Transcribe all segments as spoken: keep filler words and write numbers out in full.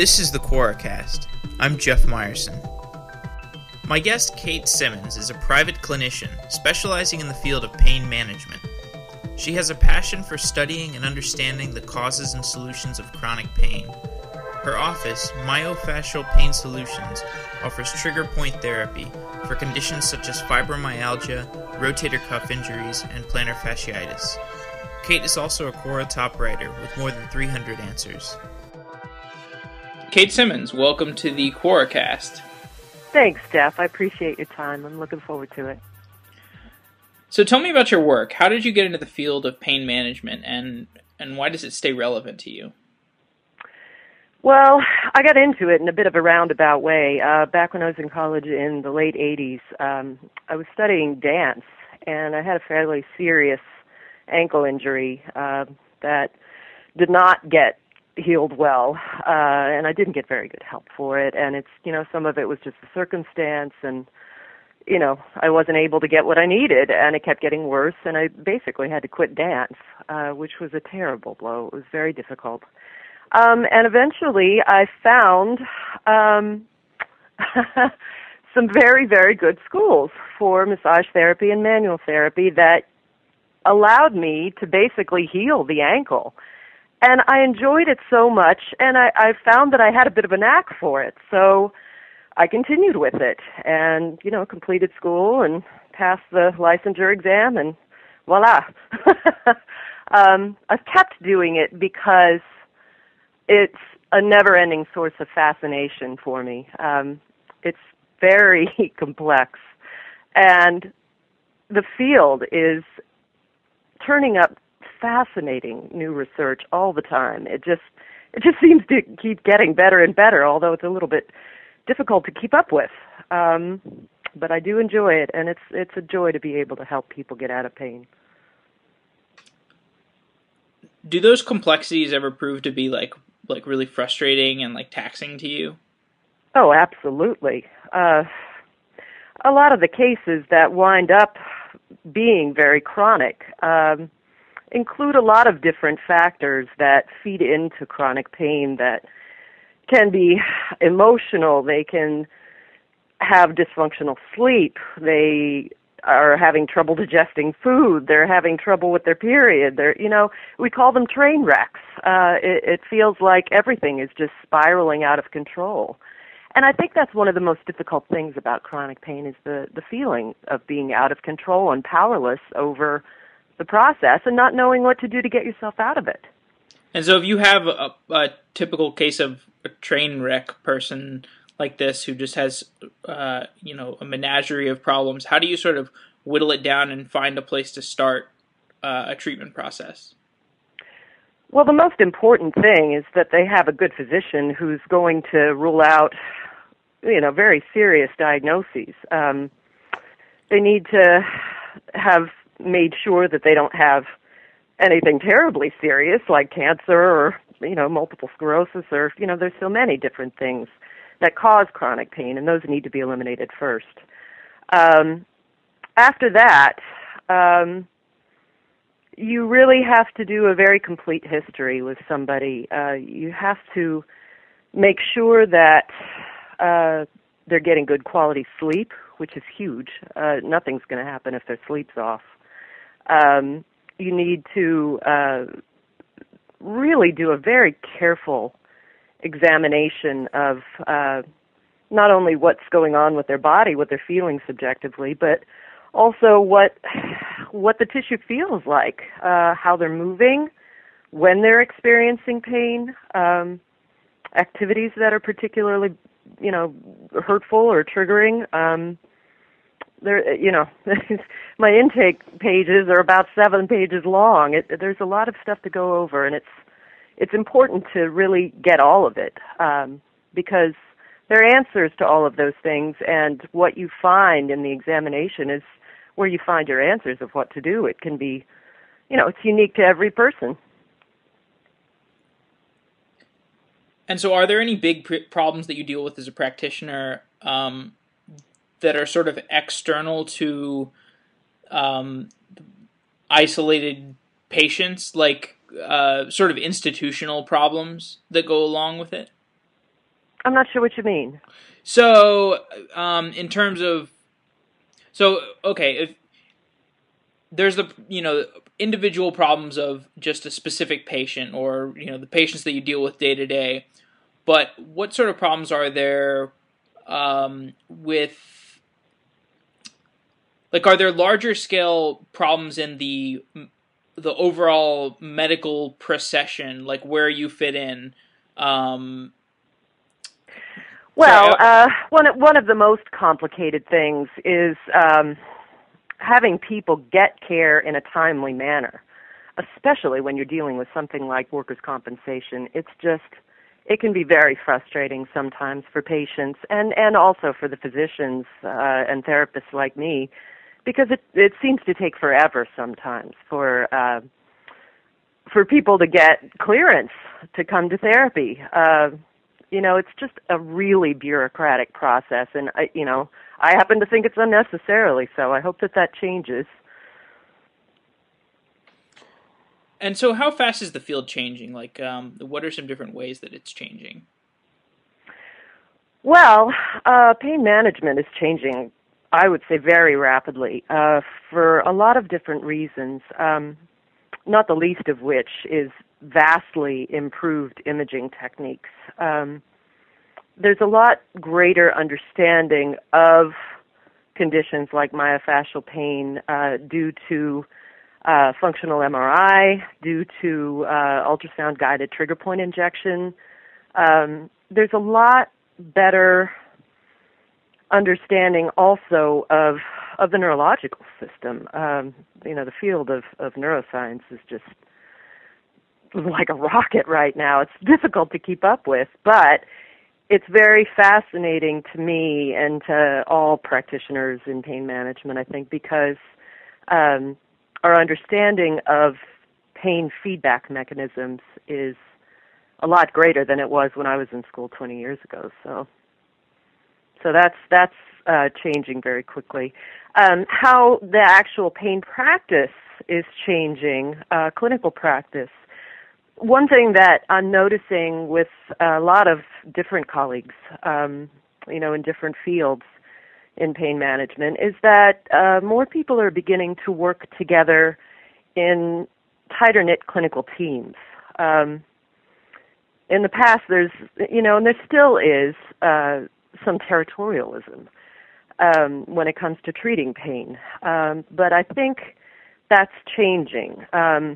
This is the Quoracast. I'm Jeff Meyerson. My guest, Kate Simmons, is a private clinician specializing in the field of pain management. She has a passion for studying and understanding the causes and solutions of chronic pain. Her office, Myofascial Pain Solutions, offers trigger point therapy for conditions such as fibromyalgia, rotator cuff injuries, and plantar fasciitis. Kate is also a Quora top writer with more than three hundred answers. Kate Simmons, welcome to the Quoracast. Thanks, Jeff. I appreciate your time. I'm looking forward to it. So tell me about your work. How did you get into the field of pain management, and, and why does it stay relevant to you? Well, I got into it in a bit of a roundabout way. Uh, back when I was in college in the late eighties, um, I was studying dance, and I had a fairly serious ankle injury uh, that did not get healed well, uh, and I didn't get very good help for it. And it's, you know, some of it was just the circumstance, and, you know, I wasn't able to get what I needed, and it kept getting worse, and I basically had to quit dance, uh, which was a terrible blow. It was very difficult. Um, and eventually I found um, some very, very good schools for massage therapy and manual therapy that allowed me to basically heal the ankle. And I enjoyed it so much, and I, I found that I had a bit of a knack for it. So I continued with it and, you know, completed school and passed the licensure exam, and voila. um, I've kept doing it because it's a never-ending source of fascination for me. Um, it's very complex, and the field is turning up fascinating new research all the time. It just it just seems to keep getting better and better, although it's a little bit difficult to keep up with. Um, but I do enjoy it, and it's it's a joy to be able to help people get out of pain. Do those complexities ever prove to be like like really frustrating and like taxing to you? Oh, absolutely. Uh, a lot of the cases that wind up being very chronic um, include a lot of different factors that feed into chronic pain that can be emotional. They can have dysfunctional sleep. They are having trouble digesting food. They're having trouble with their period. They're, you know, we call them train wrecks. Uh, it, it feels like everything is just spiraling out of control. And I think that's one of the most difficult things about chronic pain is the, the feeling of being out of control and powerless over the process and not knowing what to do to get yourself out of it. And so if you have a, a typical case of a train wreck person like this who just has, uh, you know, a menagerie of problems, how do you sort of whittle it down and find a place to start uh, a treatment process? Well, the most important thing is that they have a good physician who's going to rule out, you know, very serious diagnoses. Um, they need to have made sure that they don't have anything terribly serious like cancer or, you know, multiple sclerosis or, you know, there's so many different things that cause chronic pain, and those need to be eliminated first. Um, after that, um, you really have to do a very complete history with somebody. Uh, you have to make sure that uh, they're getting good quality sleep, which is huge. Uh, nothing's going to happen if their sleep's off. Um, you need to uh, really do a very careful examination of uh, not only what's going on with their body, what they're feeling subjectively, but also what what the tissue feels like, uh, how they're moving, when they're experiencing pain, um, activities that are particularly, you know, hurtful or triggering. Um, There, you know, my intake pages are about seven pages long. It, there's a lot of stuff to go over, and it's it's important to really get all of it um, because there are answers to all of those things, and what you find in the examination is where you find your answers of what to do. It can be, you know, it's unique to every person. And so are there any big pr- problems that you deal with as a practitioner um, that are sort of external to um, isolated patients, like uh, sort of institutional problems that go along with it? I'm not sure what you mean. So, um, in terms of, so, okay, if there's the, you know, individual problems of just a specific patient or, you know, the patients that you deal with day to day, but what sort of problems are there um, with, like, are there larger scale problems in the the overall medical procession, like where you fit in? Um, Well, sorry, uh, one one of the most complicated things is um, having people get care in a timely manner, especially when you're dealing with something like workers' compensation. It's just, it can be very frustrating sometimes for patients and, and also for the physicians uh, and therapists like me, because it, it seems to take forever sometimes for uh, for people to get clearance to come to therapy. Uh, you know, it's just a really bureaucratic process, and I, you know, I happen to think it's unnecessarily so. I hope that that changes. And so how fast is the field changing? Like, um, what are some different ways that it's changing? Well, uh, pain management is changing, I would say, very rapidly uh, for a lot of different reasons, um, not the least of which is vastly improved imaging techniques. Um, there's a lot greater understanding of conditions like myofascial pain uh, due to uh, functional M R I, due to uh, ultrasound-guided trigger point injection. Um, there's a lot better understanding also of of the neurological system. Um, you know, the field of, of neuroscience is just like a rocket right now. It's difficult to keep up with, but it's very fascinating to me and to all practitioners in pain management, I think, because um, our understanding of pain feedback mechanisms is a lot greater than it was when I was in school twenty years ago. So, so that's that's uh, changing very quickly. Um, how the actual pain practice is changing, uh, clinical practice. One thing that I'm noticing with a lot of different colleagues, um, you know, in different fields in pain management, is that uh, more people are beginning to work together in tighter-knit clinical teams. Um, in the past, there's, you know, and there still is uh, some territorialism um, when it comes to treating pain. Um, but I think that's changing. Um,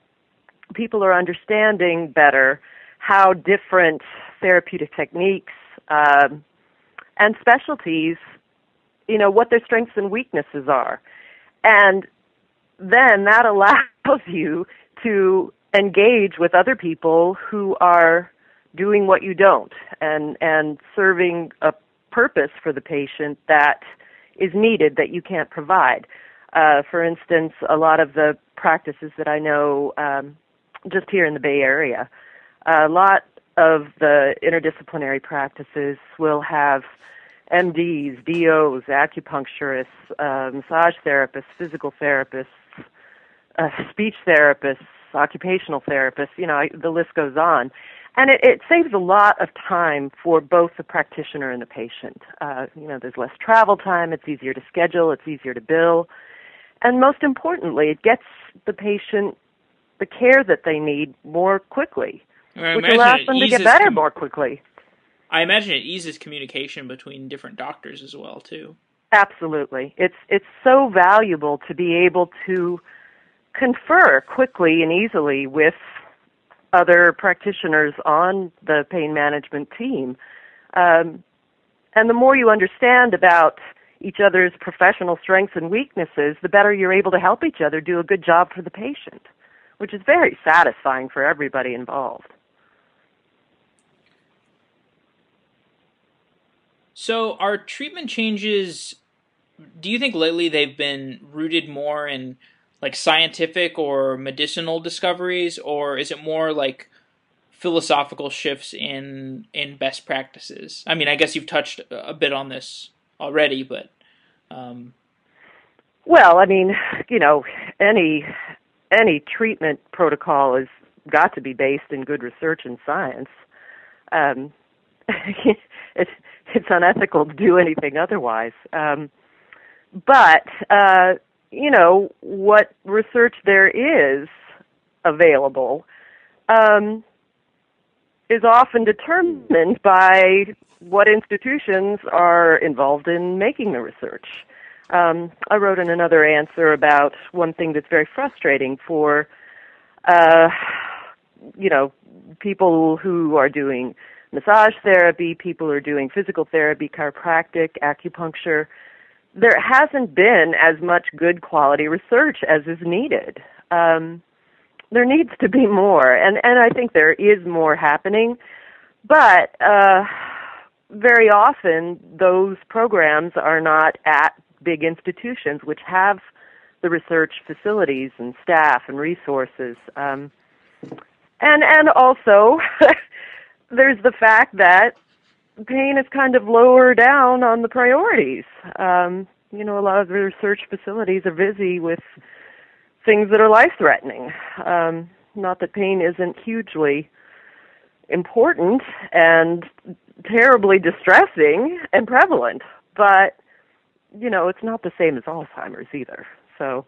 people are understanding better how different therapeutic techniques um, and specialties, you know, what their strengths and weaknesses are. And then that allows you to engage with other people who are doing what you don't and, and serving a purpose for the patient that is needed that you can't provide. Uh, for instance, a lot of the practices that I know um, just here in the Bay Area, a lot of the interdisciplinary practices will have M Ds, D Os, acupuncturists, uh, massage therapists, physical therapists, uh, speech therapists, occupational therapists, you know, I, the list goes on. And it, it saves a lot of time for both the practitioner and the patient. Uh, you know, there's less travel time, it's easier to schedule, it's easier to bill. And most importantly, it gets the patient the care that they need more quickly, I which allows them to get better com- more quickly. I imagine it eases communication between different doctors as well, too. Absolutely. It's it's so valuable to be able to confer quickly and easily with other practitioners on the pain management team. Um, and the more you understand about each other's professional strengths and weaknesses, the better you're able to help each other do a good job for the patient, which is very satisfying for everybody involved. So are treatment changes, do you think lately they've been rooted more in like scientific or medicinal discoveries, or is it more like philosophical shifts in in best practices? I mean, I guess you've touched a bit on this already, but... Um... Well, I mean, you know, any any treatment protocol has got to be based in good research and science. Um, it's it's unethical to do anything otherwise. Um, but uh, you know, what research there is available um, is often determined by what institutions are involved in making the research. Um, I wrote in another answer about one thing that's very frustrating for, uh, you know, people who are doing massage therapy, people who are doing physical therapy, chiropractic, acupuncture. There hasn't been as much good quality research as is needed. Um, there needs to be more, and, and I think there is more happening, but uh, very often those programs are not at big institutions which have the research facilities and staff and resources. Um, and and also, there's the fact that pain is kind of lower down on the priorities. Um, you know, a lot of the research facilities are busy with things that are life-threatening. Um, not that pain isn't hugely important and terribly distressing and prevalent, but, you know, it's not the same as Alzheimer's either. So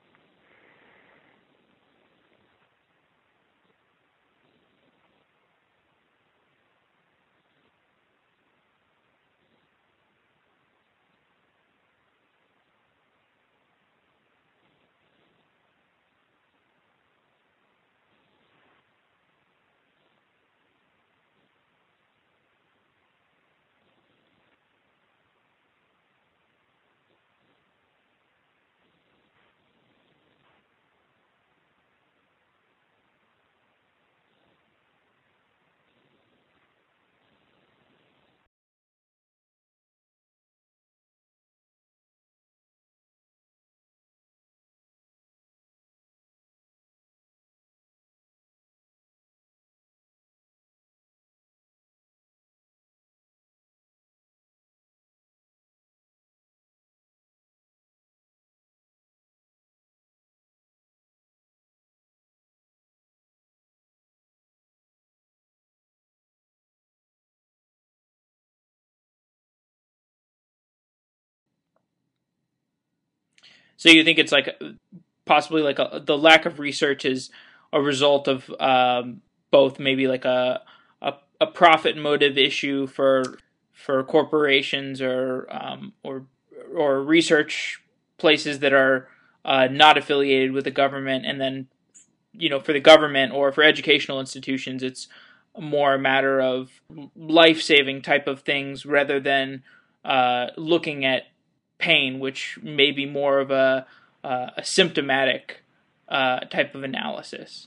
So you think it's like possibly like a, the lack of research is a result of um, both maybe like a, a a profit motive issue for for corporations or um, or or research places that are uh, not affiliated with the government, and then you know for the government or for educational institutions, it's more a matter of life saving type of things rather than uh, looking at pain, which may be more of a, uh, a symptomatic uh, type of analysis.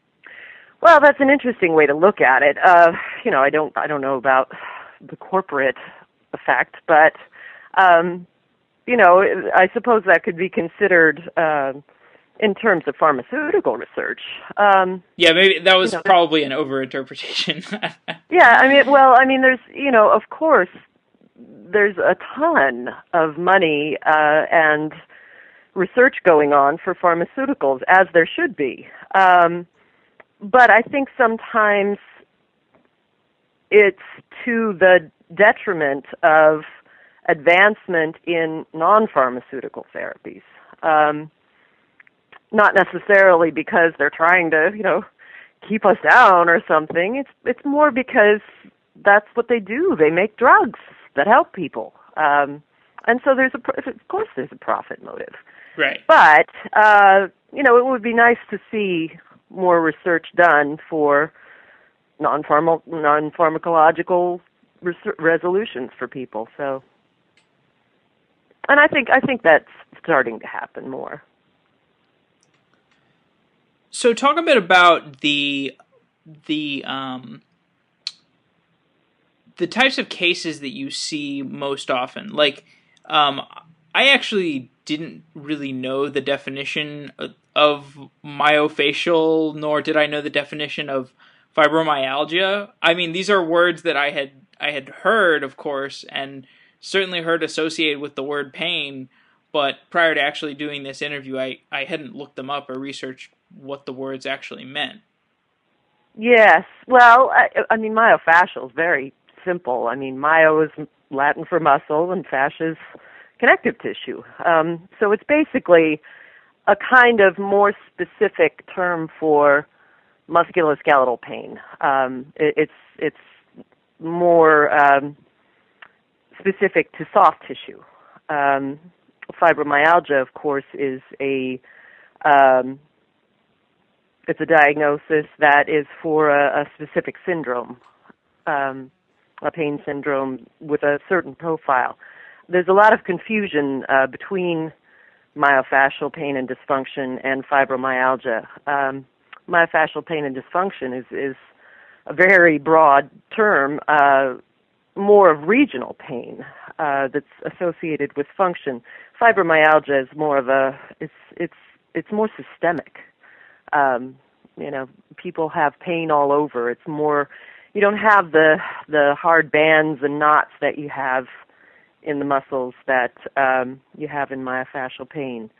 Well, that's an interesting way to look at it. Uh, you know, I don't, I don't know about the corporate effect, but um, you know, I suppose that could be considered uh, in terms of pharmaceutical research. Um, yeah, maybe that was you know, probably an overinterpretation. yeah, I mean, well, I mean, there's, you know, of course, there's a ton of money uh, and research going on for pharmaceuticals, as there should be. Um, but I think sometimes it's to the detriment of advancement in non-pharmaceutical therapies. Um, not necessarily because they're trying to, you know, keep us down or something. It's it's more because that's what they do. They make drugs that help people. Um, and so there's a, of course there's a profit motive. Right. But, uh, you know, it would be nice to see more research done for non-pharma, non-pharmacological res- resolutions for people. So, and I think, I think that's starting to happen more. So talk a bit about the, the, um, the types of cases that you see most often. Like, um, I actually didn't really know the definition of myofascial, nor did I know the definition of fibromyalgia. I mean, these are words that I had I had heard, of course, and certainly heard associated with the word pain, but prior to actually doing this interview, I, I hadn't looked them up or researched what the words actually meant. Yes. Well, I, I mean, myofascial is very simple. I mean, myo is Latin for muscle and fascia is connective tissue. Um, so it's basically a kind of more specific term for musculoskeletal pain. Um, it, it's it's more um, specific to soft tissue. Um, fibromyalgia, of course, is a um, it's a diagnosis that is for a, a specific syndrome, um, a pain syndrome with a certain profile. There's a lot of confusion uh, between myofascial pain and dysfunction and fibromyalgia. Um, myofascial pain and dysfunction is, is a very broad term, uh, more of regional pain uh, that's associated with function. Fibromyalgia is more of a, it's it's it's more systemic. Um, you know, people have pain all over. It's more, you don't have the the hard bands and knots that you have in the muscles that um, you have in myofascial pain.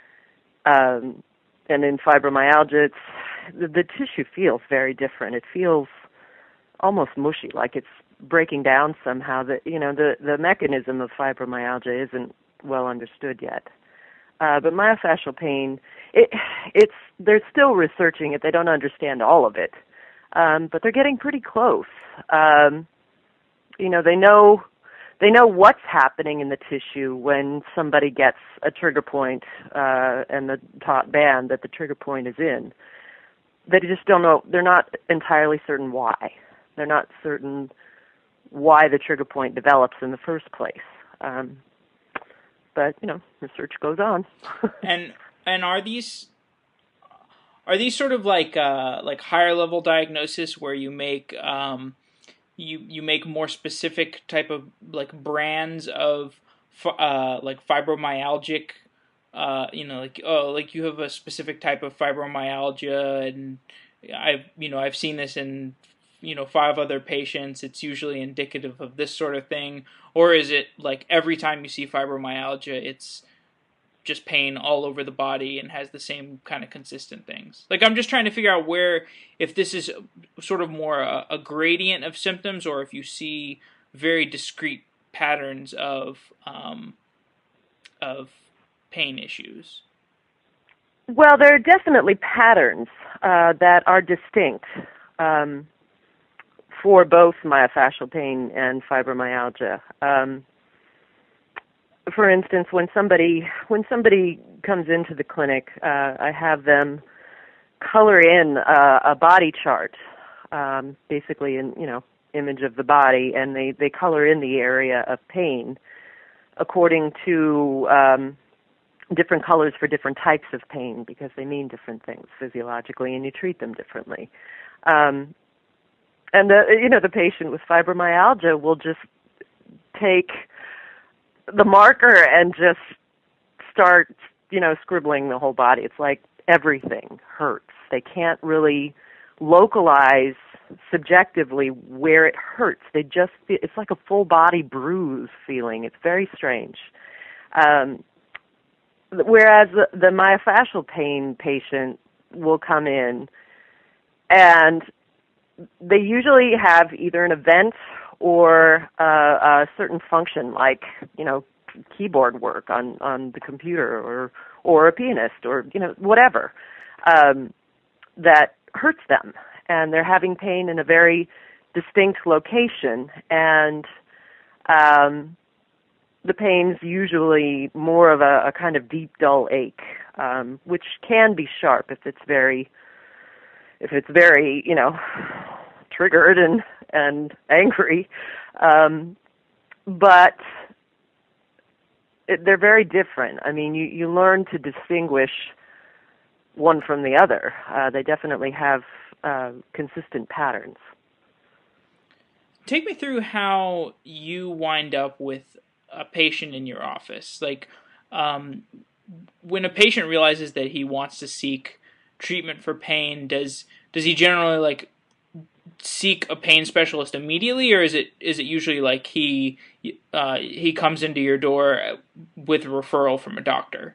Um, and in fibromyalgia, it's, the, the tissue feels very different. It feels almost mushy, like it's breaking down somehow. The, you know, the, the mechanism of fibromyalgia isn't well understood yet. Uh, but myofascial pain, it, it's they're still researching it. They don't understand all of it, um, but they're getting pretty close. Um, you know, they know they know what's happening in the tissue when somebody gets a trigger point uh, and the taut band that the trigger point is in. They just don't know. They're not entirely certain why. They're not certain why the trigger point develops in the first place. Um, But, you know, research goes on. and and are these are these sort of like uh, like higher level diagnosis where you make um, you you make more specific type of like brands of uh, like fibromyalgic, uh, you know, like oh like you have a specific type of fibromyalgia, and I've you know I've seen this in you know five other patients. It's usually indicative of this sort of thing. Or is it like every time you see fibromyalgia, it's just pain all over the body and has the same kind of consistent things? Like, I'm just trying to figure out where, if this is sort of more a, a gradient of symptoms, or if you see very discrete patterns of um, of pain issues. Well, there are definitely patterns uh, that are distinct Um for both myofascial pain and fibromyalgia. Um, for instance, when somebody when somebody comes into the clinic, uh, I have them color in uh, a body chart, um, basically an you know image of the body, and they, they color in the area of pain according to um, different colors for different types of pain, because they mean different things physiologically, and you treat them differently. Um, And, the, you know, the patient with fibromyalgia will just take the marker and just start, you know, scribbling the whole body. It's like everything hurts. They can't really localize subjectively where it hurts. They just feel, it's like a full body bruise feeling. It's very strange. Um, whereas the, the myofascial pain patient will come in and they usually have either an event or uh, a certain function, like you know, keyboard work on, on the computer, or or a pianist, or you know, whatever um, that hurts them, and they're having pain in a very distinct location, and um, the pain's usually more of a, a kind of deep, dull ache, um, which can be sharp if it's very if it's very, you know, triggered and, and angry. Um, but it, they're very different. I mean, you, you learn to distinguish one from the other. Uh, they definitely have uh, consistent patterns. Take me through how you wind up with a patient in your office. Like, um, when a patient realizes that he wants to seek treatment for pain, does does he generally like seek a pain specialist immediately, or is it is it usually like he uh, he comes into your door with a referral from a doctor?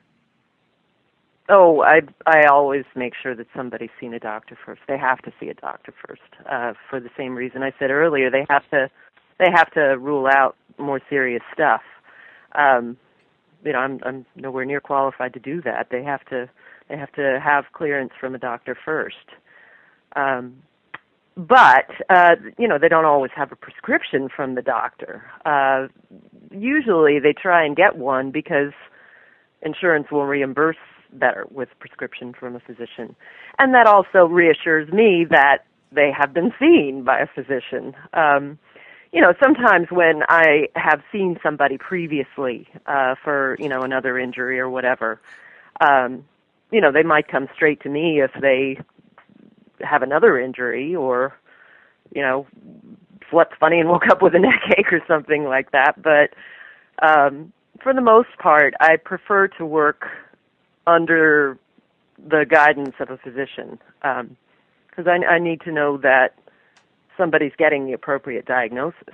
Oh, I I always make sure that somebody's seen a doctor first. They have to see a doctor first, uh, for the same reason I said earlier. They have to they have to rule out more serious stuff. Um, you know, I'm, I'm nowhere near qualified to do that. They have to, they have to have clearance from a doctor first. Um, but, uh, you know, they don't always have a prescription from the doctor. Uh, usually they try and get one because insurance will reimburse better with prescription from a physician. And that also reassures me that they have been seen by a physician. Um, you know, sometimes when I have seen somebody previously uh, for, you know, another injury or whatever, um, you know, they might come straight to me if they have another injury or, you know, slept funny and woke up with a neck ache or something like that. But um, for the most part, I prefer to work under the guidance of a physician because um, I, I need to know that somebody's getting the appropriate diagnosis.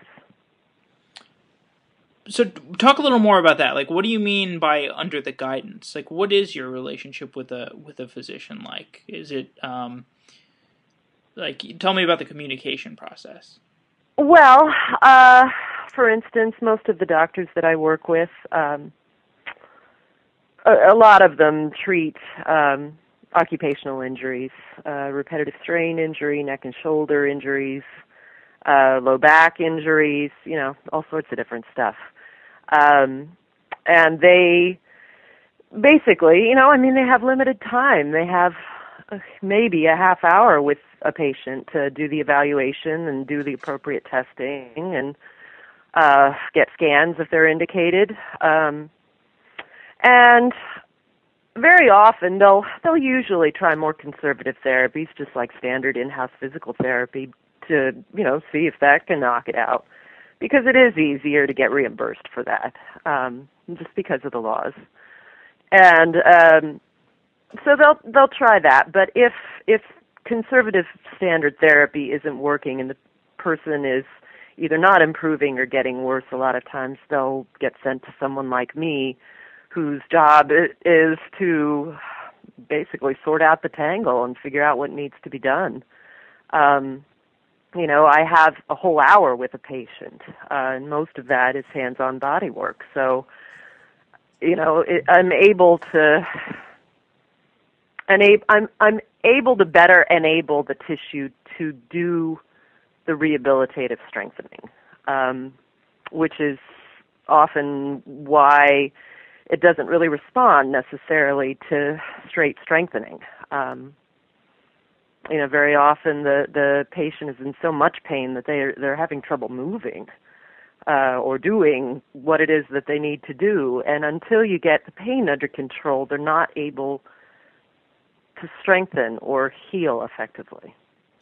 So talk a little more about that. Like, what do you mean by under the guidance? Like, what is your relationship with a with a physician like? Is it, um, like, tell me about the communication process. Well, uh, for instance, most of the doctors that I work with, um, a, a lot of them treat um, occupational injuries, uh, repetitive strain injury, neck and shoulder injuries, uh, low back injuries, you know, all sorts of different stuff. Um, and they basically, you know, I mean, they have limited time. They have uh, maybe a half hour with a patient to do the evaluation and do the appropriate testing and uh, get scans if they're indicated. Um, and very often they'll they'll usually try more conservative therapies, just like standard in-house physical therapy, to, you know, see if that can knock it out, because it is easier to get reimbursed for that, um, just because of the laws. And um, so they'll they'll try that. But if if conservative standard therapy isn't working and the person is either not improving or getting worse, a lot of times they'll get sent to someone like me, whose job is to basically sort out the tangle and figure out what needs to be done. Um, you know, I have a whole hour with a patient, uh, and most of that is hands-on body work. So, you know, it, I'm able to, enab- I'm I'm able to better enable the tissue to do the rehabilitative strengthening, um, which is often why it doesn't really respond necessarily to straight strengthening. Um, you know, very often the, the patient is in so much pain that they're, they're having trouble moving uh, or doing what it is that they need to do. And until you get the pain under control, they're not able to strengthen or heal effectively.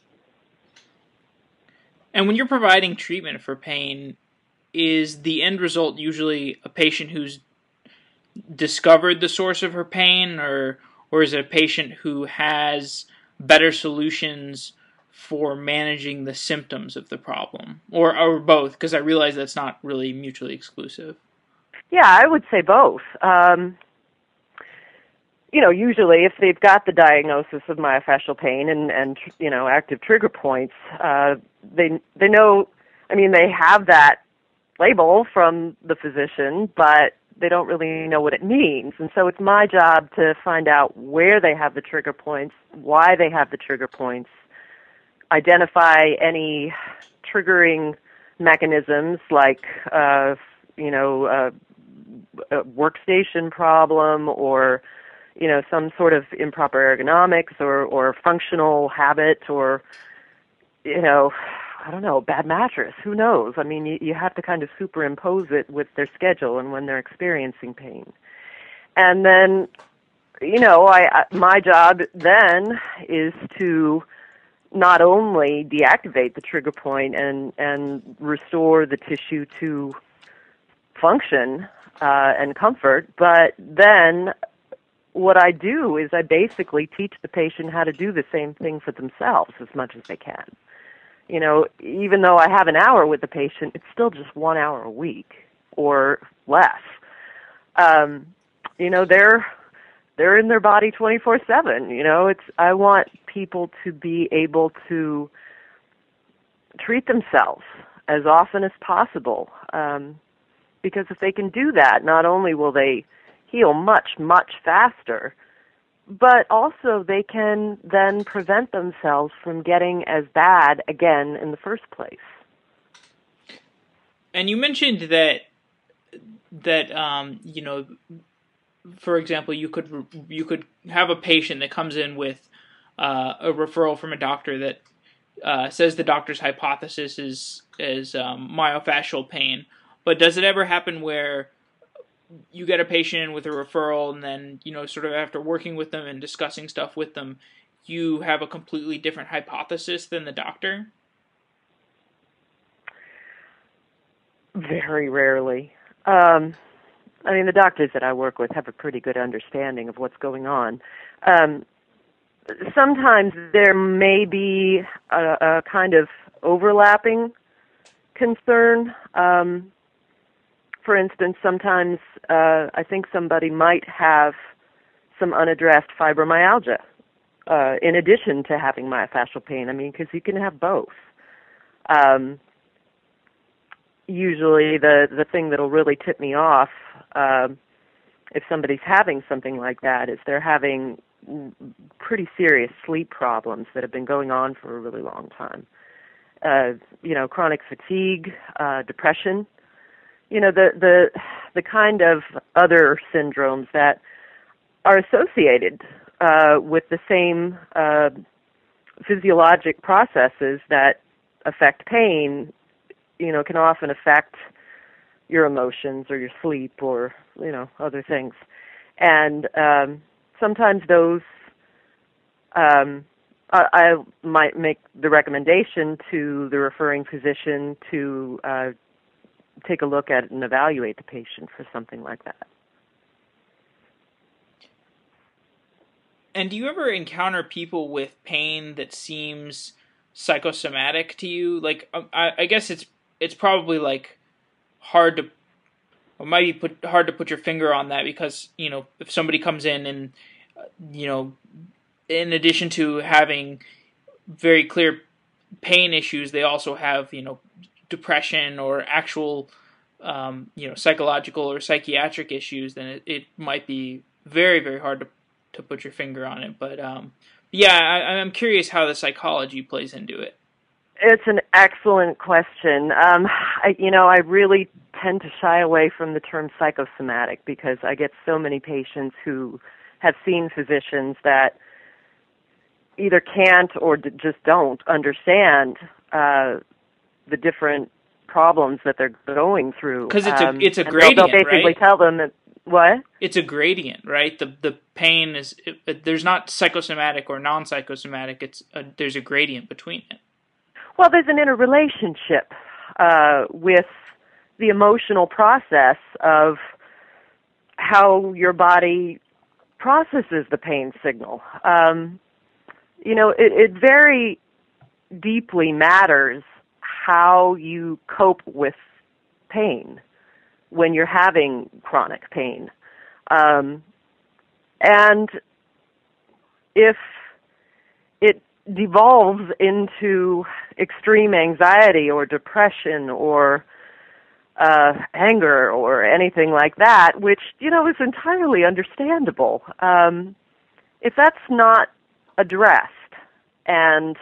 And when you're providing treatment for pain, is the end result usually a patient who's discovered the source of her pain, or or is it a patient who has better solutions for managing the symptoms of the problem, or or both? Because I realize that's not really mutually exclusive. Yeah, I would say both. Um, you know, usually if they've got the diagnosis of myofascial pain and, and you know, active trigger points, uh, they they know, I mean, they have that label from the physician, but they don't really know what it means. And so it's my job to find out where they have the trigger points, why they have the trigger points, identify any triggering mechanisms like, uh, you know, uh, a workstation problem or, you know, some sort of improper ergonomics or, or functional habit or, you know, I don't know, bad mattress, who knows? I mean, you, you have to kind of superimpose it with their schedule and when they're experiencing pain. And then, you know, I, I my job then is to not only deactivate the trigger point and, and restore the tissue to function uh, and comfort, but then what I do is I basically teach the patient how to do the same thing for themselves as much as they can. You know, even though I have an hour with the patient, it's still just one hour a week or less. Um, you know, they're they're in their body twenty-four seven. You know, it's I want people to be able to treat themselves as often as possible. Um, because if they can do that, not only will they heal much, much faster, but also they can then prevent themselves from getting as bad again in the first place. And you mentioned that that um, you know, for example, you could you could have a patient that comes in with uh, a referral from a doctor that uh, says the doctor's hypothesis is is um, myofascial pain. But does it ever happen where you get a patient in with a referral, and then, you know, sort of after working with them and discussing stuff with them, you have a completely different hypothesis than the doctor? Very rarely. Um, I mean, the doctors that I work with have a pretty good understanding of what's going on. Um, sometimes there may be a, a kind of overlapping concern. Um, for instance, sometimes uh, I think somebody might have some unaddressed fibromyalgia uh, in addition to having myofascial pain. I mean, because you can have both. Um, usually the, the thing that'll really tip me off um, if somebody's having something like that is they're having pretty serious sleep problems that have been going on for a really long time. Uh, you know, chronic fatigue, uh, depression, you know, the, the, the kind of other syndromes that are associated uh, with the same uh, physiologic processes that affect pain, you know, can often affect your emotions or your sleep or, you know, other things. And um, sometimes those, um, I, I might make the recommendation to the referring physician to uh, take a look at and evaluate the patient for something like that. And do you ever encounter people with pain that seems psychosomatic to you? Like, I, I guess it's it's probably like hard to, or might be put, hard to put your finger on that because, you know, if somebody comes in and, uh, you know, in addition to having very clear pain issues, they also have, you know, depression or actual, um, you know, psychological or psychiatric issues, then it, it might be very, very hard to to put your finger on it. But um, yeah, I, I'm curious how the psychology plays into it. It's an excellent question. Um, I, you know, I really tend to shy away from the term psychosomatic because I get so many patients who have seen physicians that either can't or d- just don't understand uh, the different problems that they're going through. Because it's a um, it's a and gradient, they'll, they'll basically right? tell them that, what? It's a gradient, right? The the pain is it, it, there's not psychosomatic or non-psychosomatic. It's a, there's a gradient between it. Well, there's an interrelationship uh, with the emotional process of how your body processes the pain signal. Um, you know, it, it very deeply matters how you cope with pain when you're having chronic pain. Um, and if it devolves into extreme anxiety or depression or uh, anger or anything like that, which, you know, is entirely understandable, um, if that's not addressed and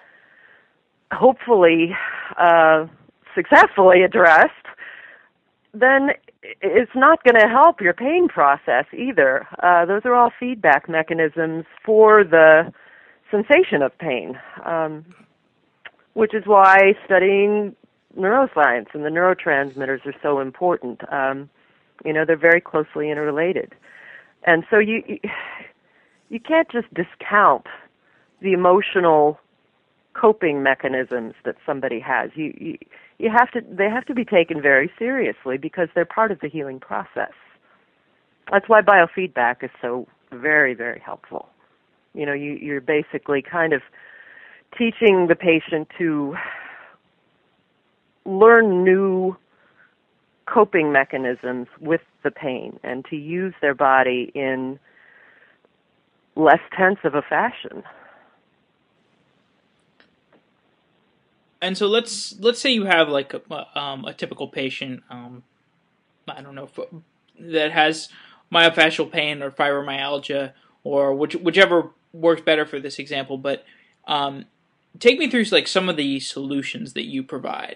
hopefully uh, successfully addressed, then it's not going to help your pain process either. Uh, those are all feedback mechanisms for the sensation of pain, um, which is why studying neuroscience and the neurotransmitters are so important. Um, you know, they're very closely interrelated. And so you you can't just discount the emotional coping mechanisms that somebody has. You, you you have to they have to be taken very seriously because they're part of the healing process. That's why biofeedback is so very, very helpful. You know, you, you're basically kind of teaching the patient to learn new coping mechanisms with the pain and to use their body in less tense of a fashion. and so let's let's say you have like a, um, a typical patient, um, I don't know, that has myofascial pain or fibromyalgia, or which, whichever works better for this example. But um, take me through like some of the solutions that you provide.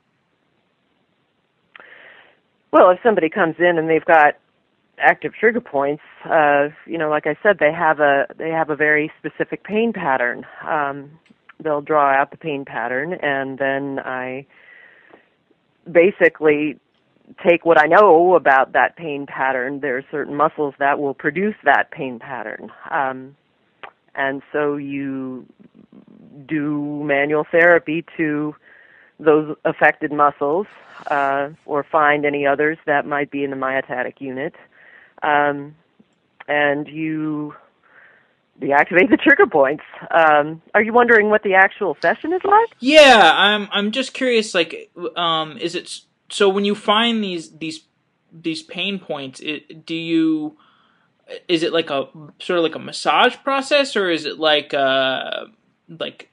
Well, if somebody comes in and they've got active trigger points, uh, you know, like I said, they have a they have a very specific pain pattern. Um, they'll draw out the pain pattern, and then I basically take what I know about that pain pattern. There are certain muscles that will produce that pain pattern. Um, and so you do manual therapy to those affected muscles, uh, or find any others that might be in the myotatic unit. Um, and you deactivate the trigger points. Um, are you wondering what the actual session is like? Yeah, I'm. I'm just curious. Like, um, is it so when you find these these these pain points? It, do you is it like a sort of like a massage process, or is it like uh like?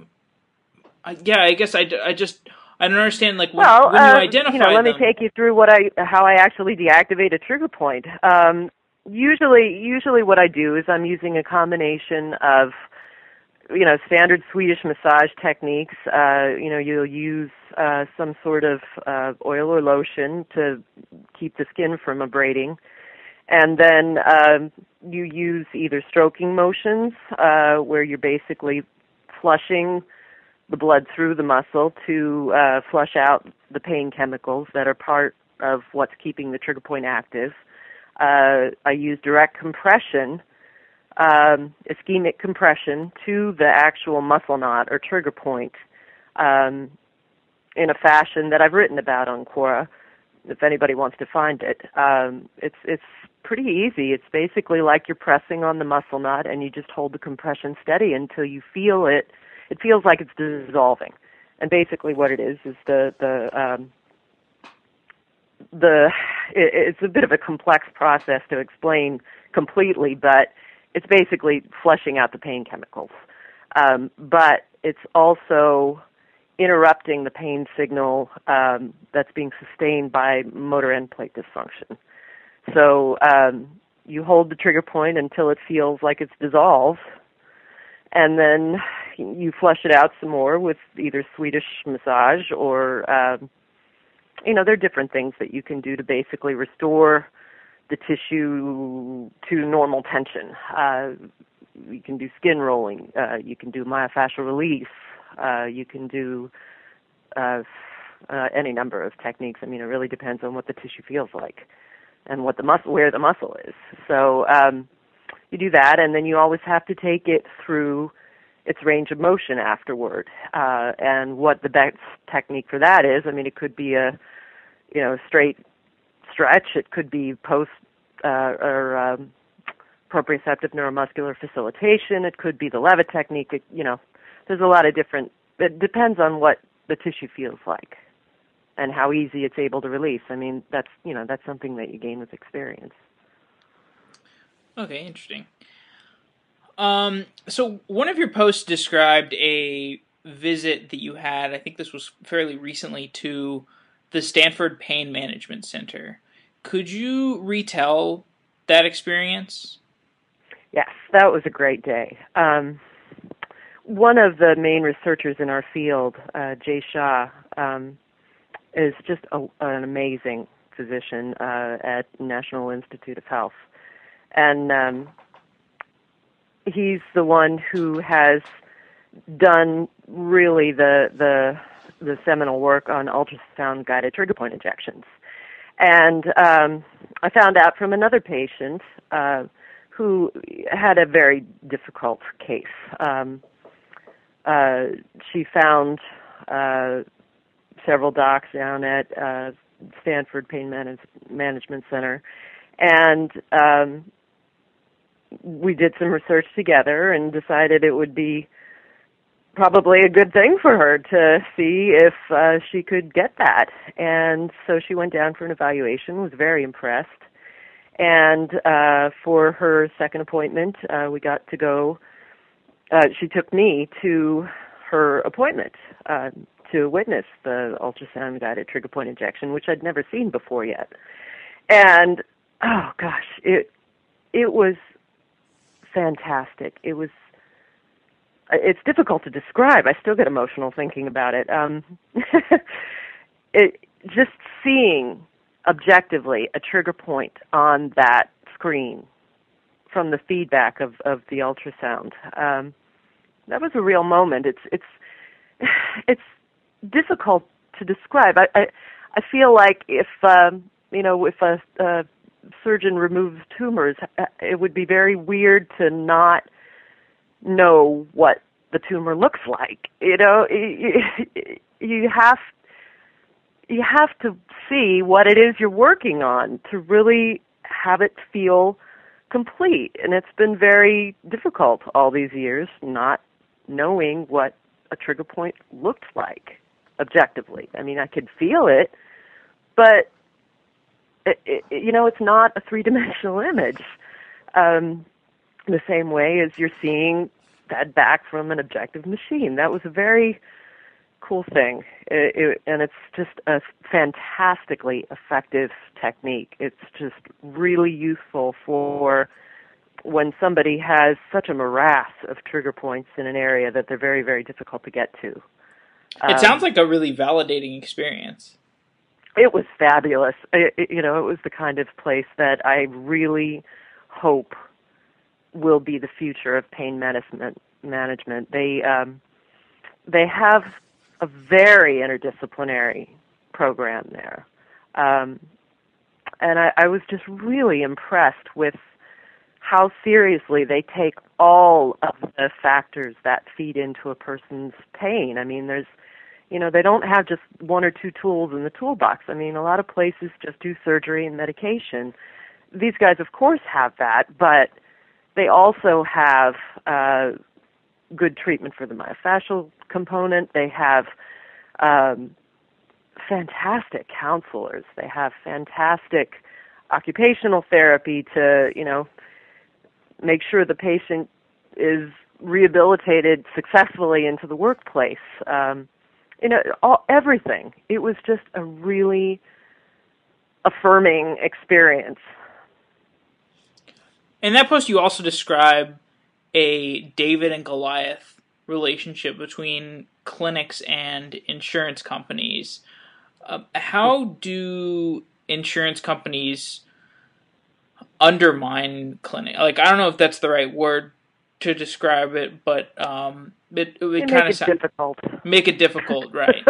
I, yeah, I guess I, I just I don't understand. Like when, well, when you uh, identify you know, let them, me take you through what I how I actually deactivate a trigger point. Um, Usually, usually what I do is I'm using a combination of, you know, standard Swedish massage techniques. Uh, you know, you'll use uh, some sort of uh, oil or lotion to keep the skin from abrading. And then um, you use either stroking motions, uh, where you're basically flushing the blood through the muscle to uh, flush out the pain chemicals that are part of what's keeping the trigger point active. Uh, I use direct compression, um, ischemic compression, to the actual muscle knot or trigger point um, in a fashion that I've written about on Quora, if anybody wants to find it. Um, it's it's pretty easy. It's basically like you're pressing on the muscle knot, and you just hold the compression steady until you feel it. It feels like it's dissolving. And basically what it is is the... the um, The it, it's a bit of a complex process to explain completely, but it's basically flushing out the pain chemicals. Um, but it's also interrupting the pain signal um, that's being sustained by motor end plate dysfunction. So um, you hold the trigger point until it feels like it's dissolved, and then you flush it out some more with either Swedish massage or um, you know, there are different things that you can do to basically restore the tissue to normal tension. Uh, you can do skin rolling. Uh, you can do myofascial release. Uh, you can do uh, uh, any number of techniques. I mean, it really depends on what the tissue feels like and what the muscle, where the muscle is. So um, you do that, and then you always have to take it through its range of motion afterward. Uh, and what the best technique for that is, I mean, it could be a, you know, straight stretch. It could be post uh, or um, proprioceptive neuromuscular facilitation. It could be the Levitt technique. It, you know, there's a lot of different, it depends on what the tissue feels like and how easy it's able to release. I mean, that's, you know, that's something that you gain with experience. Okay, interesting. Um, so one of your posts described a visit that you had, I think this was fairly recently, to the Stanford Pain Management Center. Could you retell that experience? Yes, that was a great day. Um, one of the main researchers in our field, uh, Jay Shah, um, is just a, an amazing physician uh, at National Institute of Health. And um, he's the one who has done really the the the seminal work on ultrasound-guided trigger point injections. And um, I found out from another patient uh, who had a very difficult case. Um, uh, she found uh, several docs down at uh, Stanford Pain Manage- Management Center, and um, we did some research together and decided it would be probably a good thing for her to see if uh, she could get that. And so she went down for an evaluation, was very impressed. And uh, for her second appointment, uh, we got to go, uh, she took me to her appointment uh, to witness the ultrasound-guided trigger point injection, which I'd never seen before yet. And, oh gosh, it it was fantastic. It was, it's difficult to describe. I still get emotional thinking about it. Um, it just seeing objectively a trigger point on that screen from the feedback of, of the ultrasound. Um, that was a real moment. It's it's it's difficult to describe. I I, I feel like if um, you know if a, a surgeon removes tumors, it would be very weird to not know what the tumor looks like. You know, you have you have to see what it is you're working on to really have it feel complete. And it's been very difficult all these years not knowing what a trigger point looked like objectively. I mean, I could feel it, but it, it, you know, it's not a three-dimensional image. Um, the same way as you're seeing that back from an objective machine. That was a very cool thing, it, it, and it's just a fantastically effective technique. It's just really useful for when somebody has such a morass of trigger points in an area that they're very, very difficult to get to. It um, sounds like a really validating experience. It was fabulous. It, it, you know, it was the kind of place that I really hope will be the future of pain medicine management. They um, they have a very interdisciplinary program there, um, and I, I was just really impressed with how seriously they take all of the factors that feed into a person's pain. I mean, there's, you know, they don't have just one or two tools in the toolbox. I mean, a lot of places just do surgery and medication. These guys, of course, have that, but they also have uh, good treatment for the myofascial component. They have um, fantastic counselors. They have fantastic occupational therapy to, you know, make sure the patient is rehabilitated successfully into the workplace. Um, you know, all, everything. It was just a really affirming experience. In that post, you also describe a David and Goliath relationship between clinics and insurance companies. Uh, how do insurance companies undermine clinic? Like, I don't know if that's the right word to describe it, but um, it, it would kind of sound difficult. Make it difficult, right?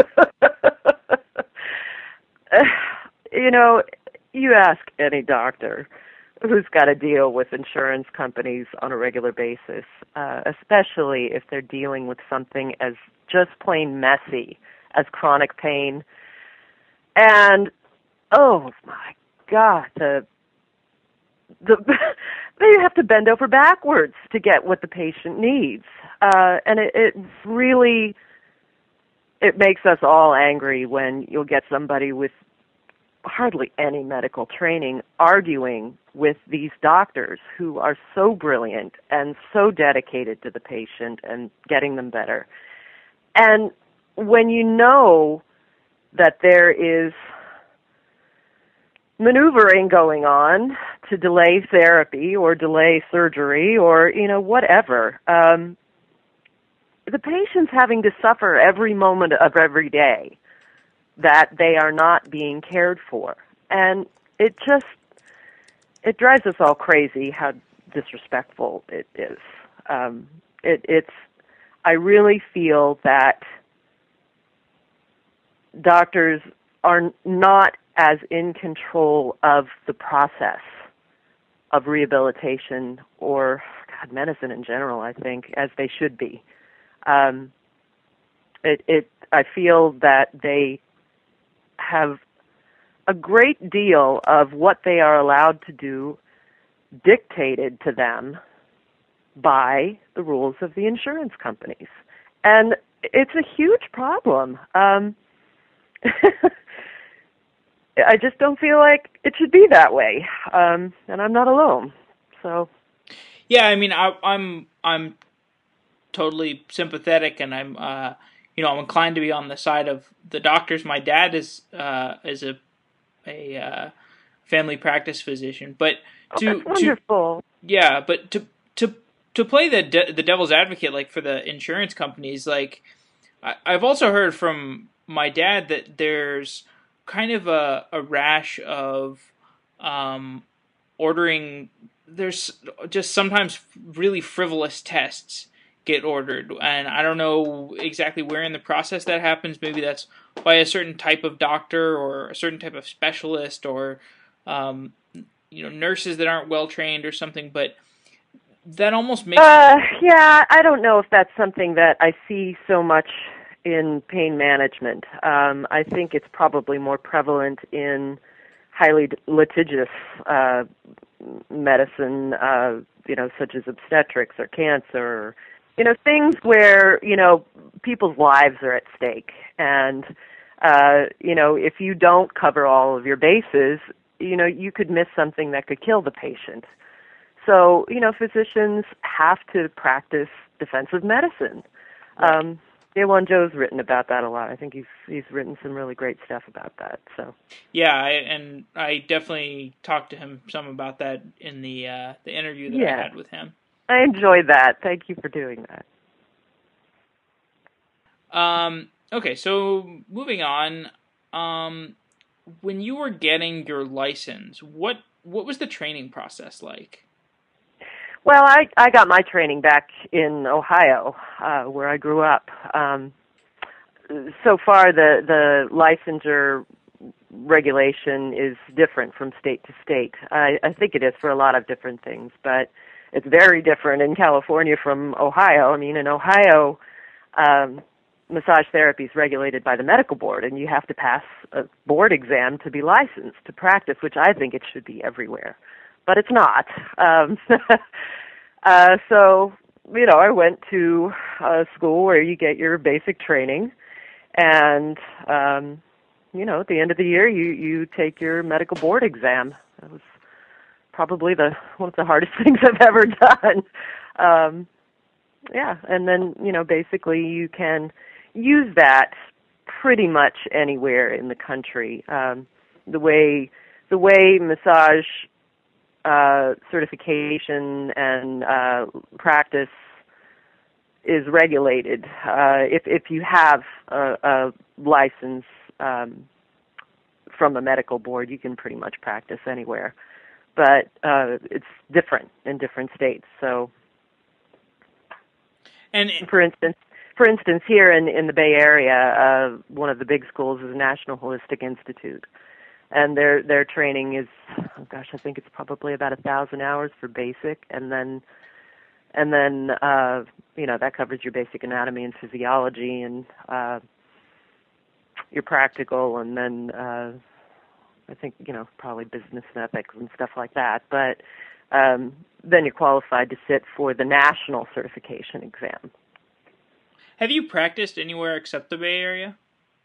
You know, you ask any doctor who's got to deal with insurance companies on a regular basis, uh, especially if they're dealing with something as just plain messy as chronic pain. And, oh my God, the, the they have to bend over backwards to get what the patient needs. Uh, and it, it really, it makes us all angry when you'll get somebody with hardly any medical training arguing with these doctors who are so brilliant and so dedicated to the patient and getting them better. And when you know that there is maneuvering going on to delay therapy or delay surgery or, you know, whatever, um, the patient's having to suffer every moment of every day that they are not being cared for. And it just, it drives us all crazy how disrespectful it is. Um, it, it's, I really feel that doctors are not as in control of the process of rehabilitation or, God, medicine in general, I think, as they should be. Um, it, it, I feel that they have a great deal of what they are allowed to do dictated to them by the rules of the insurance companies. And it's a huge problem. Um, I just don't feel like it should be that way. Um, and I'm not alone. So, yeah, I mean, I, I'm I'm totally sympathetic, and I'm uh, you know, I'm inclined to be on the side of the doctors. My dad is uh, is a a uh, family practice physician, but Oh, to that's wonderful. to yeah, but to to to play the de- the devil's advocate, like for the insurance companies, like I, I've also heard from my dad that there's kind of a, a rash of um, ordering. There's just sometimes really frivolous tests get ordered, and I don't know exactly where in the process that happens. Maybe that's by a certain type of doctor or a certain type of specialist, or um, you know, nurses that aren't well trained or something. But that almost makes Uh, yeah, I don't know if that's something that I see so much in pain management. Um, I think it's probably more prevalent in highly litigious uh, medicine, uh, you know, such as obstetrics or cancer, or, you know, things where, you know, people's lives are at stake. And, uh, you know, if you don't cover all of your bases, you know, you could miss something that could kill the patient. So, you know, physicians have to practice defensive medicine. Right. Um, Daewon Joe's written about that a lot. I think he's he's written some really great stuff about that. So yeah, I, and I definitely talked to him some about that in the uh, the interview that yeah. I had with him. I enjoyed that. Thank you for doing that. Um, okay, so moving on, um, when you were getting your license, what what was the training process like? Well, I, I got my training back in Ohio, uh, where I grew up. Um, so far, the, the licensure regulation is different from state to state. I, I think it is for a lot of different things, but it's very different in California from Ohio. I mean, in Ohio, um, massage therapy is regulated by the medical board, and you have to pass a board exam to be licensed to practice, which I think it should be everywhere. But it's not. Um, uh, so, you know, I went to a school where you get your basic training, and, um, you know, at the end of the year, you, you take your medical board exam. That was probably the one of the hardest things I've ever done. Um, yeah, and then, you know, basically you can use that pretty much anywhere in the country. Um, the way the way massage uh, certification and uh, practice is regulated. Uh, if if you have a, a license um, from a medical board, you can pretty much practice anywhere. But uh, it's different in different states. So, and for instance, for instance, here in in the Bay Area, uh, one of the big schools is National Holistic Institute. And their their training is, oh gosh, I think it's probably about a thousand hours for basic, and then and then uh, you know that covers your basic anatomy and physiology, and uh, your practical, and then uh, I think you know probably business and ethics and stuff like that. But um, then you're qualified to sit for the national certification exam. Have you practiced anywhere except the Bay Area?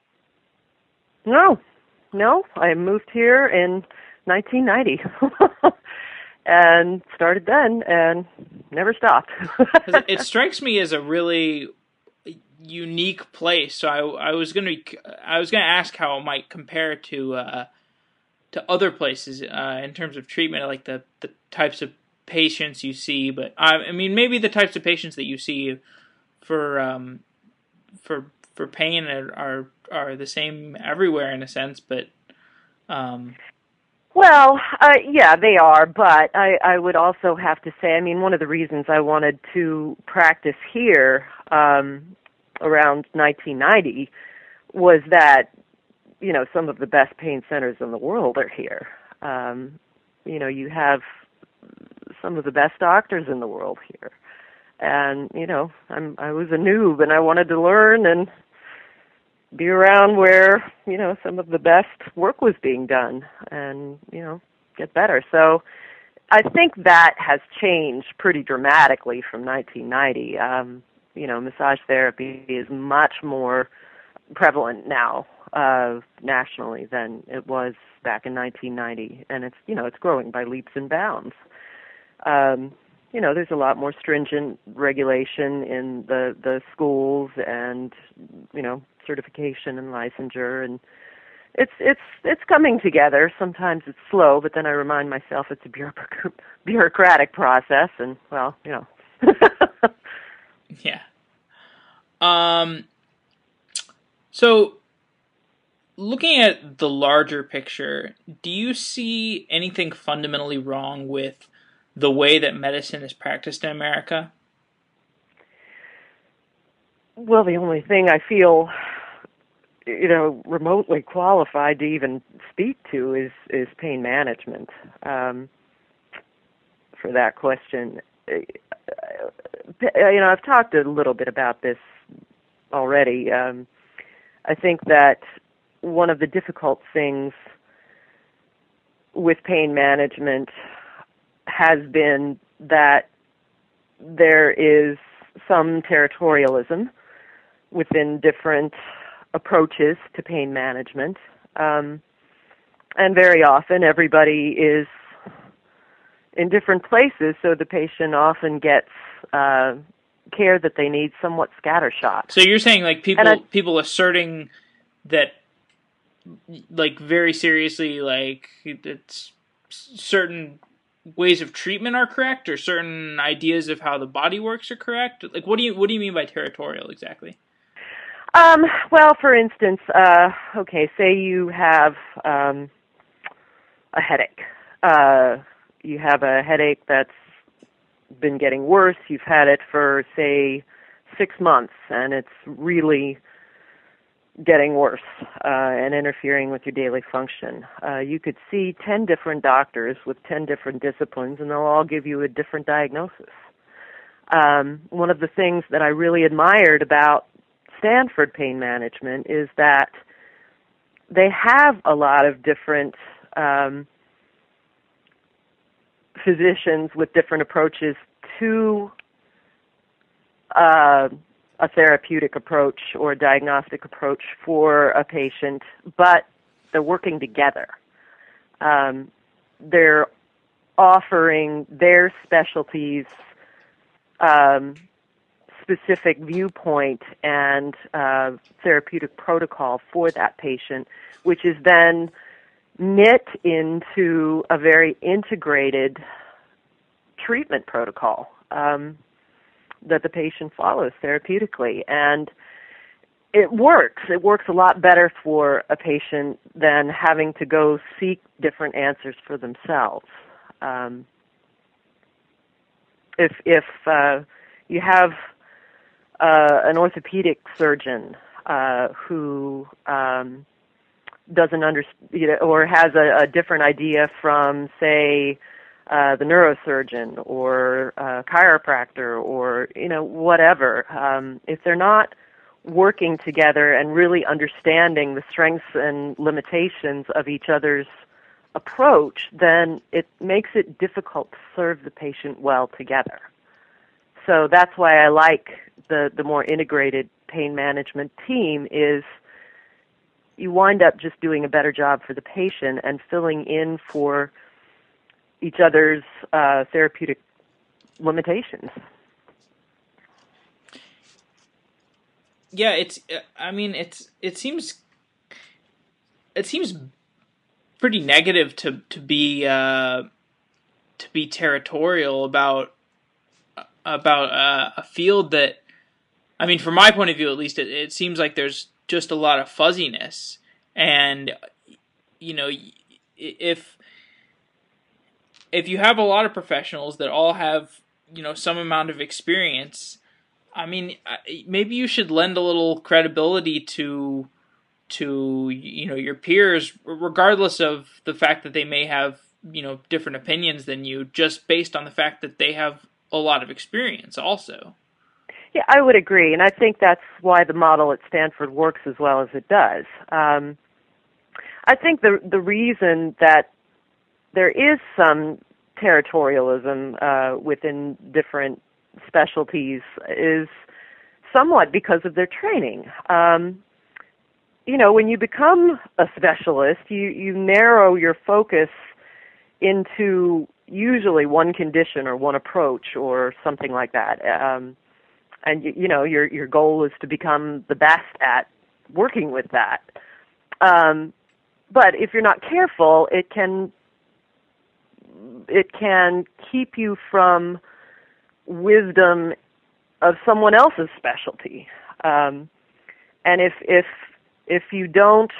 No. No, I moved here in nineteen ninety and started then and never stopped. It strikes me as a really unique place. So I, I was gonna I was gonna ask how it might compare to uh, to other places uh, in terms of treatment, like the, the types of patients you see. But I, I mean, maybe the types of patients that you see for um, for for pain are, are are the same everywhere in a sense, but um well, uh, yeah, they are, but I, I would also have to say, I mean, one of the reasons I wanted to practice here um, around nineteen ninety was that, you know, some of the best pain centers in the world are here. Um, you know, you have some of the best doctors in the world here. And, you know, I'm, I was a noob and I wanted to learn and be around where, you know, some of the best work was being done and, you know, get better. So I think that has changed pretty dramatically from nineteen ninety. Um, you know, massage therapy is much more prevalent now uh, nationally than it was back in nineteen ninety. And it's, you know, it's growing by leaps and bounds. Um, you know, there's a lot more stringent regulation in the, the schools and, you know, certification and licensure, and it's it's it's coming together. Sometimes it's slow, but then I remind myself it's a bureauc- bureaucratic process, and, well, you know. Yeah. Um. So, looking at the larger picture, do you see anything fundamentally wrong with the way that medicine is practiced in America? Well, the only thing I feel, you know, remotely qualified to even speak to is, is pain management. Um, for that question, you know, I've talked a little bit about this already. Um, I think that one of the difficult things with pain management has been that there is some territorialism within different approaches to pain management. Um, and very often everybody is in different places, so the patient often gets uh, care that they need somewhat scattershot. So you're saying like people I, people asserting that like very seriously like it's certain ways of treatment are correct, or certain ideas of how the body works are correct? Like what do you what do you mean by territorial exactly? Um, well, for instance, uh, okay, say you have um, a headache. Uh, you have a headache that's been getting worse. You've had it for, say, six months, and it's really getting worse uh, and interfering with your daily function. Uh, you could see ten different doctors with ten different disciplines, and they'll all give you a different diagnosis. Um, one of the things that I really admired about Stanford Pain Management is that they have a lot of different um, physicians with different approaches to uh, a therapeutic approach or a diagnostic approach for a patient, but they're working together. Um, they're offering their specialties um, specific viewpoint and uh, therapeutic protocol for that patient, which is then knit into a very integrated treatment protocol um, that the patient follows therapeutically. And it works. It works a lot better for a patient than having to go seek different answers for themselves. Um, if if uh, you have uh, an orthopedic surgeon uh, who um, doesn't understand, you know, or has a, a different idea from, say, uh, the neurosurgeon or a chiropractor or, you know, whatever, um, if they're not working together and really understanding the strengths and limitations of each other's approach, then it makes it difficult to serve the patient well together. So that's why I like the, the more integrated pain management team is you wind up just doing a better job for the patient and filling in for each other's uh, therapeutic limitations. Yeah, it's. I mean, it's. It seems. It seems pretty negative to to be uh, to be territorial about about uh, a field that. I mean, from my point of view, at least, it, it seems like there's just a lot of fuzziness, and you know, if if you have a lot of professionals that all have you know some amount of experience. I mean, maybe you should lend a little credibility to, to you know, your peers, regardless of the fact that they may have, you know, different opinions than you, just based on the fact that they have a lot of experience also. Yeah, I would agree, and I think that's why the model at Stanford works as well as it does. Um, I think the the reason that there is some territorialism uh, within different specialties is somewhat because of their training. Um, you know, when you become a specialist, you, you narrow your focus into usually one condition or one approach or something like that. Um, and you, you know, your your goal is to become the best at working with that. Um, but if you're not careful, it can it can keep you from wisdom of someone else's specialty. Um, and if if if you don't,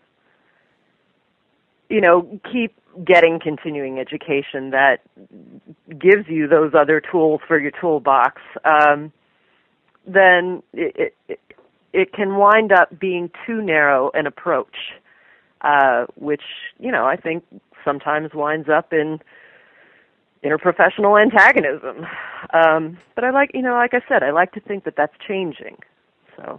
you know, keep getting continuing education that gives you those other tools for your toolbox, um, then it, it it can wind up being too narrow an approach, uh, which, you know, I think sometimes winds up in interprofessional antagonism. Um, but I like, you know, like I said, I like to think that that's changing. So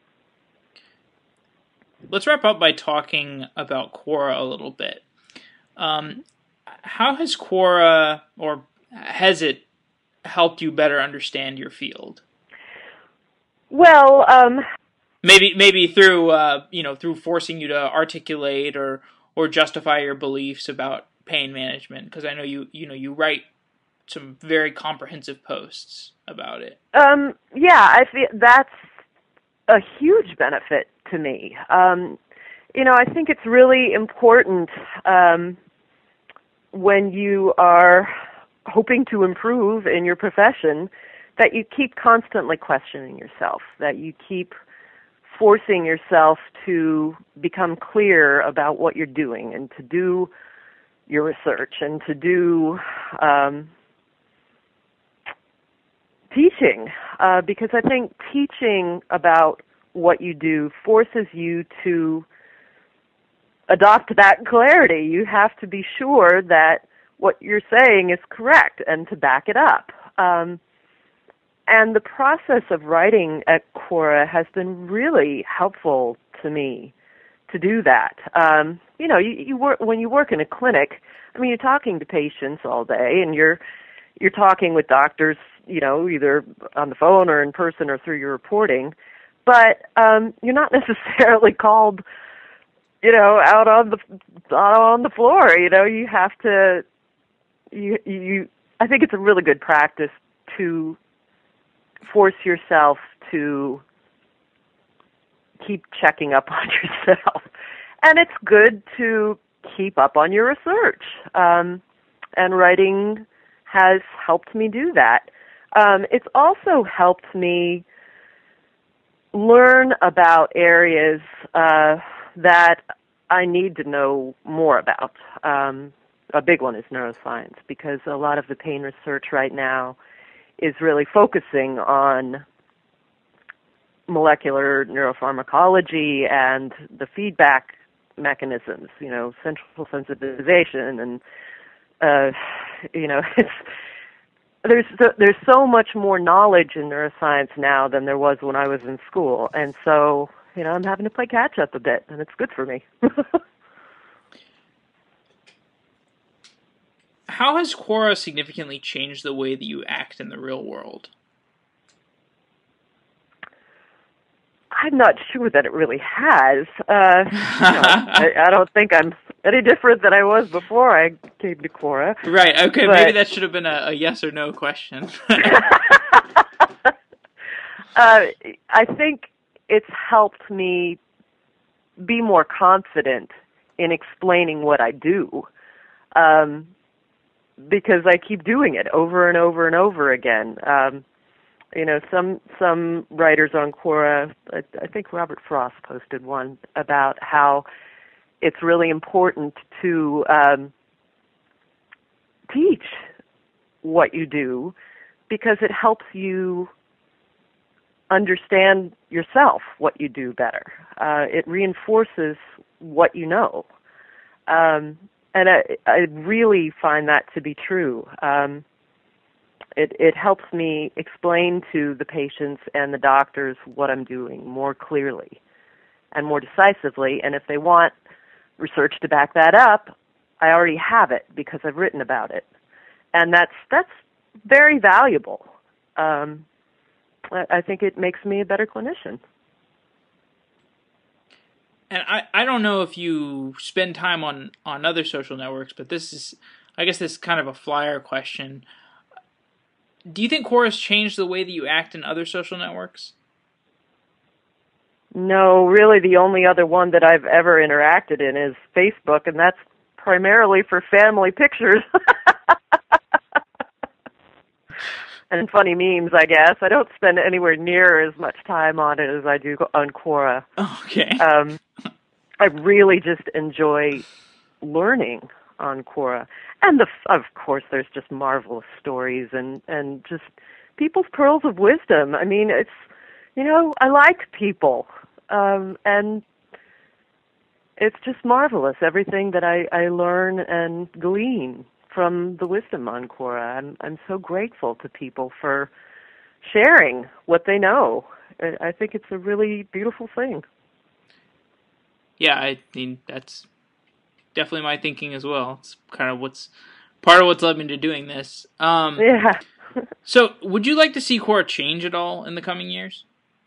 let's wrap up by talking about Quora a little bit. Um, how has Quora, or has it helped you better understand your field? Well, um, maybe maybe through uh, you know through forcing you to articulate or or justify your beliefs about pain management, because I know you you know you write some very comprehensive posts about it. Um, yeah, I feel that's a huge benefit to me. Um, you know, I think it's really important um, when you are hoping to improve in your profession that you keep constantly questioning yourself, that you keep forcing yourself to become clear about what you're doing and to do your research and to do um, teaching, uh, because I think teaching about what you do forces you to adopt that clarity. You have to be sure that what you're saying is correct and to back it up. Um, and the process of writing at Quora has been really helpful to me to do that. Um, you know, you, you work when you work in a clinic. I mean, you're talking to patients all day, and you're you're talking with doctors, you know, either on the phone or in person or through your reporting. But um, you're not necessarily called, you know, out on the out on the floor. You know, you have to. You you. I think it's a really good practice to force yourself to keep checking up on yourself. And it's good to keep up on your research. Um, and writing has helped me do that. Um, it's also helped me learn about areas uh, that I need to know more about. Um, a big one is neuroscience, because a lot of the pain research right now is really focusing on molecular neuropharmacology and the feedback mechanisms, you know, central sensitization, and uh, you know, it's there's so, there's so much more knowledge in neuroscience now than there was when I was in school, and so you know, I'm having to play catch up a bit, and it's good for me. How has Quora significantly changed the way that you act in the real world? I'm not sure that it really has. Uh, you know, I, I don't think I'm any different than I was before I came to Quora. Right, okay, but, maybe that should have been a, a yes or no question. uh, I think it's helped me be more confident in explaining what I do, um, because I keep doing it over and over and over again. Um, You know, some some writers on Quora, I, I think Robert Frost posted one about how it's really important to um, teach what you do, because it helps you understand yourself, what you do better. Uh, it reinforces what you know. Um, and I, I really find that to be true. Um, It, it helps me explain to the patients and the doctors what I'm doing more clearly and more decisively. And if they want research to back that up, I already have it because I've written about it. And that's that's very valuable. Um, I, I think it makes me a better clinician. And I, I don't know if you spend time on, on other social networks, but this is I guess this is kind of a flyer question. Do you think Quora has changed the way that you act in other social networks? No, really the only other one that I've ever interacted in is Facebook, and that's primarily for family pictures. And funny memes, I guess. I don't spend anywhere near as much time on it as I do on Quora. Okay. Um, I really just enjoy learning on Quora. And the, of course, there's just marvelous stories and, and just people's pearls of wisdom. I mean, it's, you know, I like people. Um, and it's just marvelous, everything that I, I learn and glean from the wisdom on Quora. I'm I'm so grateful to people for sharing what they know. I, I think it's a really beautiful thing. Yeah, I mean, that's definitely my thinking as well. It's kind of what's part of what's led me to doing this. Um, yeah. So, would you like to see Quora change at all in the coming years?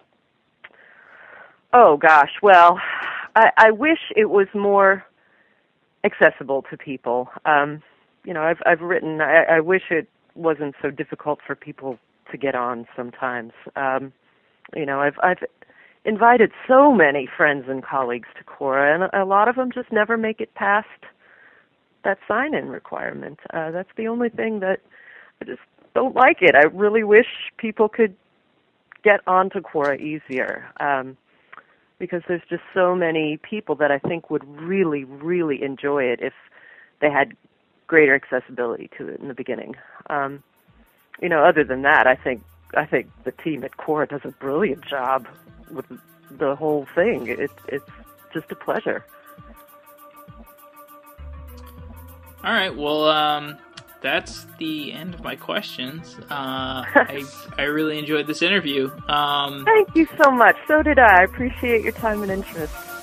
Oh, gosh. Well, I, I wish it was more accessible to people. Um, you know, I've I've written, I, I wish it wasn't so difficult for people to get on sometimes. Um, you know, I've I've invited so many friends and colleagues to Quora, and a lot of them just never make it past that sign-in requirement. Uh, that's the only thing that I just don't like it. I really wish people could get onto Quora easier, um, because there's just so many people that I think would really, really enjoy it if they had greater accessibility to it in the beginning. Um, you know, other than that, I think I think the team at Quora does a brilliant job with the whole thing. It, it's just a pleasure. All right. Well, um, that's the end of my questions. Uh, I I really enjoyed this interview. Um, Thank you so much. So did I. I appreciate your time and interest.